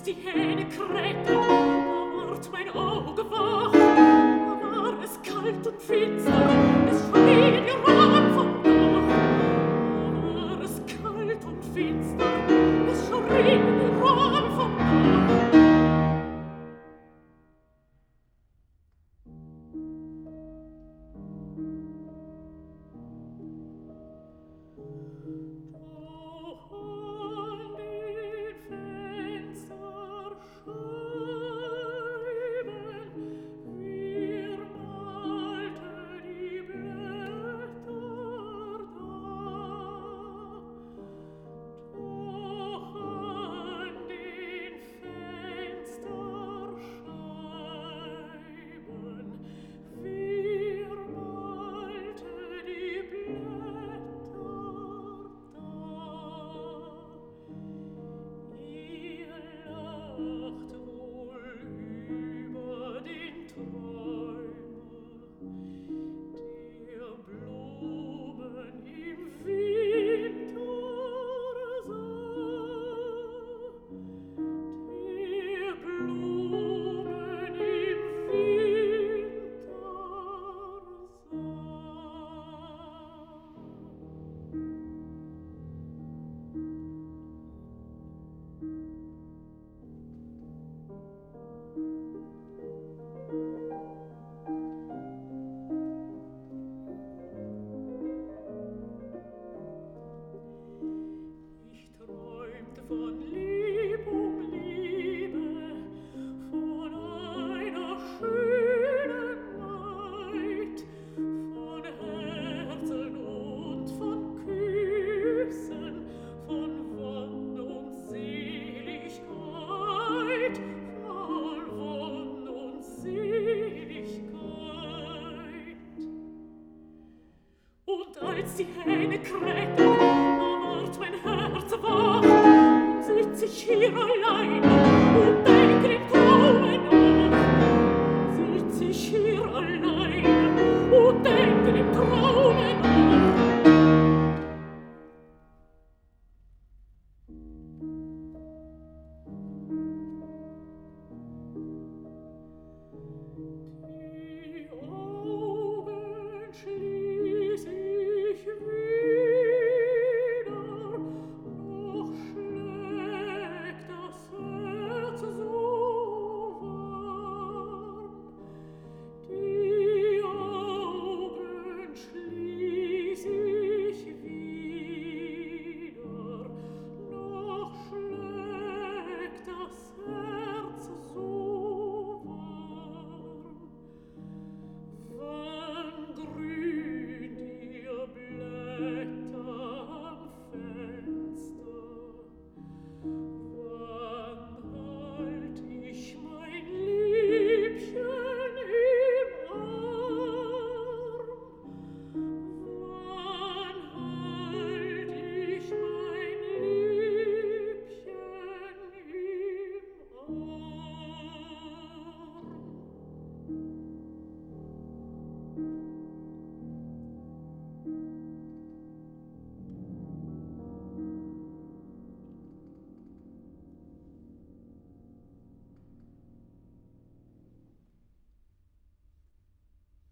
als die Hähne krähten, da ward mein Auge wach. Da war es kalt und finster, es schrien die Raben vom Dach. Da war es kalt und finster, es schrien die Raben vom Dach. Als die Hähne krähten, da ward mein Herz wach. Und sitz ich hier allein und denk dem Traume nach. Und sitz ich hier allein und denk dem Traume nach.